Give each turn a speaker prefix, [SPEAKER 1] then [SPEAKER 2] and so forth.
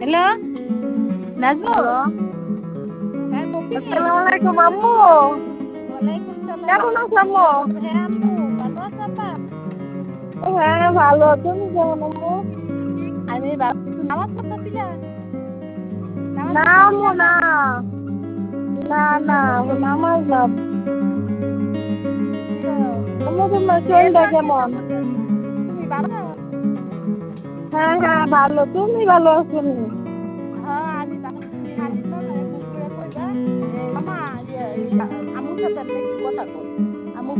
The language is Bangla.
[SPEAKER 1] হ্যালো নাজমুল।
[SPEAKER 2] হ্যালো,
[SPEAKER 1] হ্যাঁ পপি।
[SPEAKER 2] আসসালামু আলাইকুম আম্মু।
[SPEAKER 1] ওয়ালাইকুম সালাম।
[SPEAKER 2] কেমন আছো আম্মু?
[SPEAKER 1] হ্যাঁ আম্মু ভালো আছো আপা?
[SPEAKER 2] হ্যাঁ ভালো, তুমি কেমন আম্মু?
[SPEAKER 1] আমি নামাজ পড়তেছিলা? নামাজ
[SPEAKER 2] না আম্মু
[SPEAKER 1] পড়তেছিলা
[SPEAKER 2] না,
[SPEAKER 1] না?
[SPEAKER 2] না নামাজ না। আম্মু তোমার
[SPEAKER 1] যেহেতু
[SPEAKER 2] শরীরটা
[SPEAKER 1] আজকে
[SPEAKER 2] কেমন?
[SPEAKER 1] তুমি ভালো?
[SPEAKER 2] হ্যাঁ ভালো, তুমি ভালো আছো নি?